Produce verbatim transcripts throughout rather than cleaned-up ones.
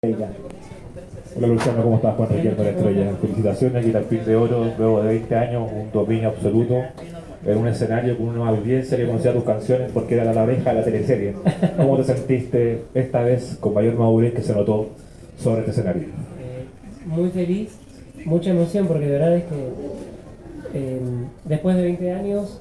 Hola Luciano, ¿cómo estás? Juan Riquelme de la Estrella. Felicitaciones, Guitarpín de Oro, luego de veinte años, un dominio absoluto en un escenario con una audiencia que conocía tus canciones porque era la abeja de la teleserie. ¿Cómo te sentiste esta vez con mayor madurez que se notó sobre este escenario? Eh, muy feliz, mucha emoción porque de verdad es que eh, después de veinte años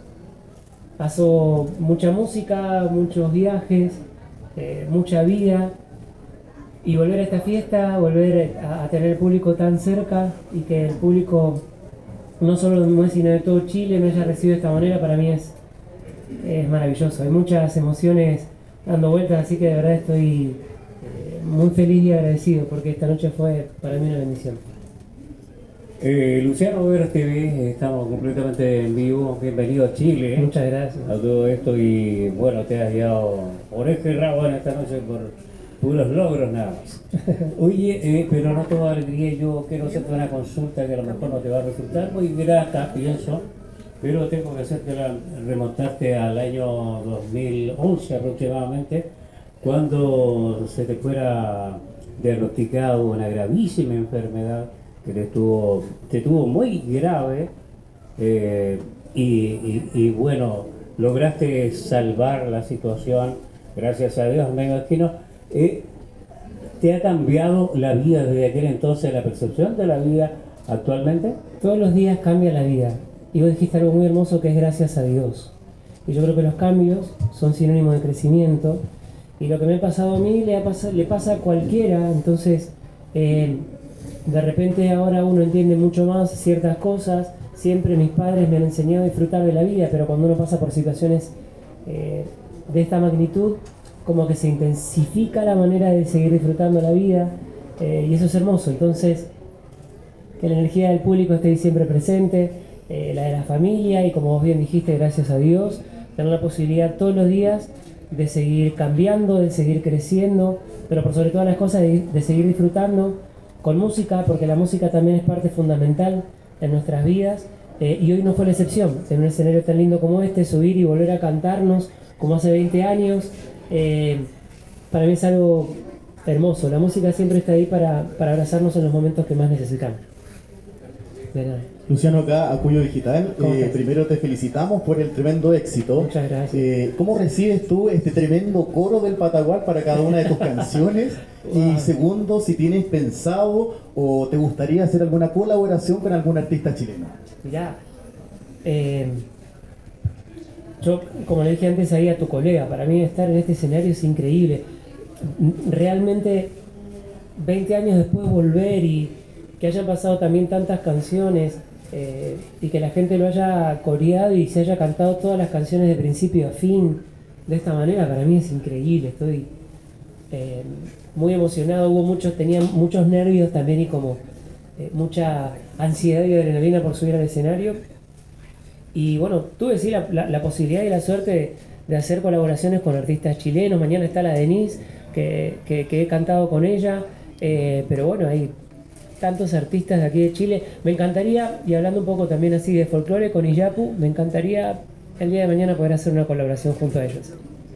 paso mucha música, muchos viajes, eh, mucha vida. Y volver a esta fiesta, volver a, a tener el público tan cerca y que el público, no solo de Muez, sino de todo Chile, me haya recibido de esta manera, para mí es, es maravilloso. Hay muchas emociones dando vueltas, así que de verdad estoy eh, muy feliz y agradecido porque esta noche fue para mí una bendición. Eh, Luciano Veras T V, estamos completamente en vivo. Bienvenido a Chile. Muchas gracias. A todo esto y bueno, te has llevado oreja y rabo en esta noche por puros logros nada más. Oye, eh, pero no toda alegría, yo quiero hacerte una consulta que a lo mejor no te va a resultar muy grata, pienso, pero tengo que hacerte la, remontarte al año dos mil once aproximadamente, cuando se te fuera diagnosticado una gravísima enfermedad que te tuvo, te tuvo muy grave, eh, y, y, y bueno, lograste salvar la situación, gracias a Dios, me imagino. Eh, ¿Te ha cambiado la vida desde aquel entonces, la percepción de la vida actualmente? Todos los días cambia la vida. Y vos dijiste algo muy hermoso que es gracias a Dios. Y yo creo que los cambios son sinónimos de crecimiento. Y lo que me ha pasado a mí le, ha pasado, le pasa a cualquiera. Entonces, eh, de repente ahora uno entiende mucho más ciertas cosas. Siempre mis padres me han enseñado a disfrutar de la vida, pero cuando uno pasa por situaciones eh, de esta magnitud, como que se intensifica la manera de seguir disfrutando la vida, eh, y eso es hermoso. Entonces, que la energía del público esté ahí siempre presente, eh, la de la familia, y como vos bien dijiste, gracias a Dios, tener la posibilidad todos los días de seguir cambiando, de seguir creciendo, pero por sobre todas las cosas de, de seguir disfrutando con música, porque la música también es parte fundamental en nuestras vidas, eh, y hoy no fue la excepción. En un escenario tan lindo como este, subir y volver a cantarnos como hace veinte años, eh, para mí es algo hermoso. La música siempre está ahí para, para abrazarnos en los momentos que más necesitamos. De nada. Luciano, acá, Acuyo Digital, eh, primero te felicitamos por el tremendo éxito. Muchas gracias. Eh, ¿Cómo recibes tú este tremendo coro del Patagual para cada una de tus canciones? Wow. Y segundo, si tienes pensado o te gustaría hacer alguna colaboración con algún artista chileno. Mirá, eh, yo, como le dije antes ahí a tu colega, para mí estar en este escenario es increíble. Realmente, veinte años después volver y que hayan pasado también tantas canciones, eh, y que la gente lo haya coreado y se haya cantado todas las canciones de principio a fin de esta manera, para mí es increíble. Estoy eh, muy emocionado. Hubo muchos, tenía muchos nervios también y como eh, mucha ansiedad y adrenalina por subir al escenario. Y bueno, tuve sí la, la, la posibilidad y la suerte de, de hacer colaboraciones con artistas chilenos. Mañana está la Denise, que, que, que he cantado con ella, eh, pero bueno, hay tantos artistas de aquí de Chile. Me encantaría, y hablando un poco también así de folclore con Iyapu, me encantaría el día de mañana poder hacer una colaboración junto a ellos.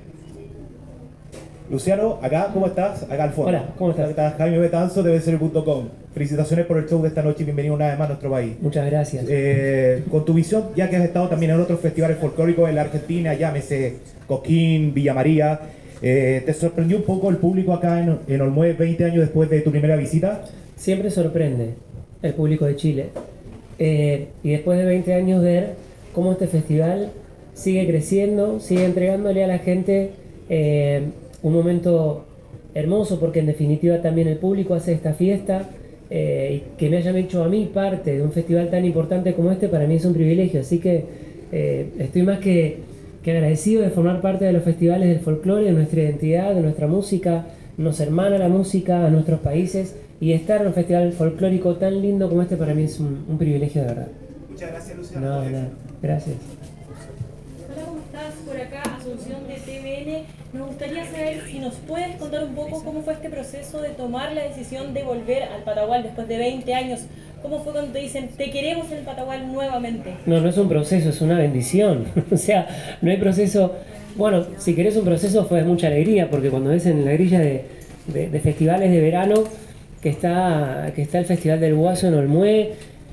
Luciano, acá, ¿cómo estás? Acá al fondo. Hola, ¿cómo estás? Estás Jaime Betanzo de B C N punto com. Felicitaciones por el show de esta noche y bienvenido una vez más a nuestro país. Muchas gracias. Eh, con tu visión, ya que has estado también en otros festivales folclóricos en la Argentina, llámese Coquín, Villa María, eh, ¿te sorprendió un poco el público acá en, en Olmué veinte años después de tu primera visita? Siempre sorprende el público de Chile. Eh, y después de veinte años ver cómo este festival sigue creciendo, sigue entregándole a la gente eh, un momento hermoso, porque en definitiva también el público hace esta fiesta, eh, y que me hayan hecho a mí parte de un festival tan importante como este, para mí es un privilegio. Así que eh, estoy más que, que agradecido de formar parte de los festivales del folclore, de nuestra identidad, de nuestra música. Nos hermana la música a nuestros países, y estar en un festival folclórico tan lindo como este para mí es un, un privilegio de verdad. Muchas gracias, Luciano. No, no, gracias. Hola, ¿cómo estás? Por acá, Asunción de T V N. Nos gustaría saber si nos puedes contar un poco cómo fue este proceso de tomar la decisión de volver al Patagual después de veinte años. ¿Cómo fue cuando te dicen, te queremos en el Patagual nuevamente? No, no es un proceso, es una bendición. O sea, no hay proceso. Bueno, si querés un proceso fue mucha alegría, porque cuando ves en la grilla de, de, de festivales de verano, que está, que está el Festival del Guaso en Olmué,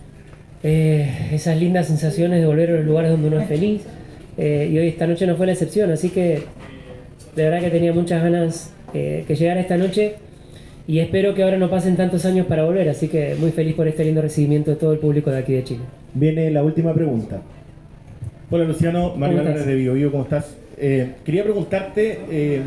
eh, esas lindas sensaciones de volver a los lugares donde uno es feliz, eh, y hoy esta noche no fue la excepción, así que de verdad que tenía muchas ganas eh, que llegara esta noche, y espero que ahora no pasen tantos años para volver, así que muy feliz por este lindo recibimiento de todo el público de aquí de Chile. Viene la última pregunta. Hola Luciano, Mario Álvarez de Bio Bio, ¿cómo estás? Eh, quería preguntarte, eh,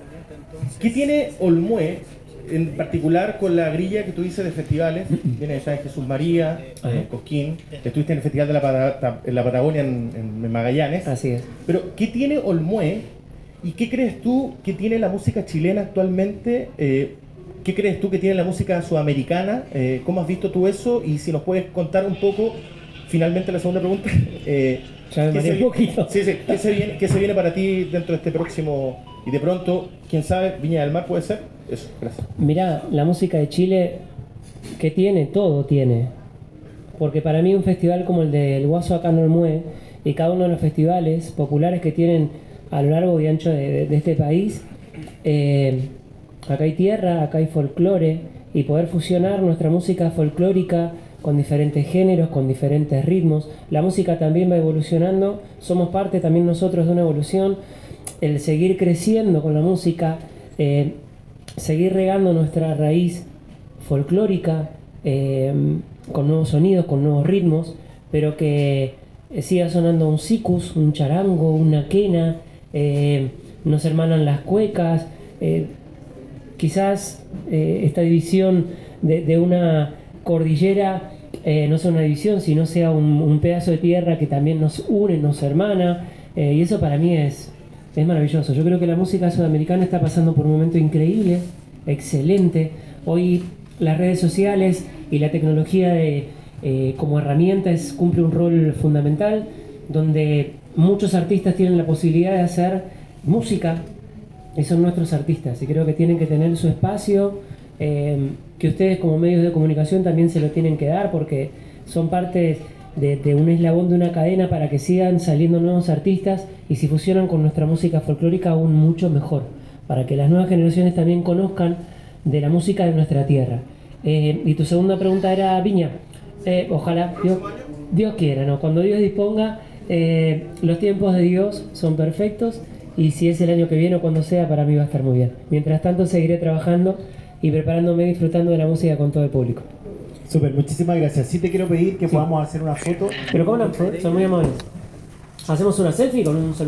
¿qué tiene Olmué en particular con la grilla que tú dices de festivales? Viene de San Jesús María, eh, Cosquín, estuviste en el Festival de la, Pata- en la Patagonia en, en Magallanes. Así es. Pero, ¿qué tiene Olmué y qué crees tú que tiene la música chilena actualmente? Eh, ¿Qué crees tú que tiene la música sudamericana? Eh, ¿Cómo has visto tú eso? Y si nos puedes contar un poco, finalmente la segunda pregunta, eh, Ya me ¿qué, mareé se, un poquito. sí, sí, ¿qué, se viene, ¿qué se viene para ti dentro de este próximo? Y de pronto, quién sabe, Viña del Mar puede ser. Eso, gracias. Mirá, la música de Chile, ¿qué tiene? Todo tiene. Porque para mí un festival como el del Guaso acá en Olmué, y cada uno de los festivales populares que tienen a lo largo y ancho de, de, de este país, eh, acá hay tierra, acá hay folclore, y poder fusionar nuestra música folclórica con diferentes géneros, con diferentes ritmos. La música también va evolucionando, somos parte también nosotros de una evolución. El seguir creciendo con la música, eh, seguir regando nuestra raíz folclórica, eh, con nuevos sonidos, con nuevos ritmos, pero que eh, siga sonando un sicus, un charango, una quena, eh, nos hermanan las cuecas, eh, quizás eh, esta división de, de una cordillera eh, no sea una división, sino sea un, un pedazo de tierra que también nos une, nos hermana, eh, y eso para mí es, es maravilloso. Yo creo que la música sudamericana está pasando por un momento increíble, excelente. Hoy las redes sociales y la tecnología de, eh, como herramientas cumple un rol fundamental, donde muchos artistas tienen la posibilidad de hacer música, y son nuestros artistas, y creo que tienen que tener su espacio, eh, que ustedes como medios de comunicación también se lo tienen que dar, porque son parte de, de un eslabón de una cadena para que sigan saliendo nuevos artistas, y si fusionan con nuestra música folclórica aún mucho mejor, para que las nuevas generaciones también conozcan de la música de nuestra tierra. Eh, y tu segunda pregunta era Viña. Eh, ojalá, Dios, Dios quiera, ¿no? Cuando Dios disponga, eh, los tiempos de Dios son perfectos, y si es el año que viene o cuando sea, para mí va a estar muy bien. Mientras tanto, seguiré trabajando y preparándome y disfrutando de la música con todo el público. Súper, muchísimas gracias. Sí te quiero pedir que Sí. podamos hacer una foto. Pero cómo no, son muy amables. Hacemos una selfie con un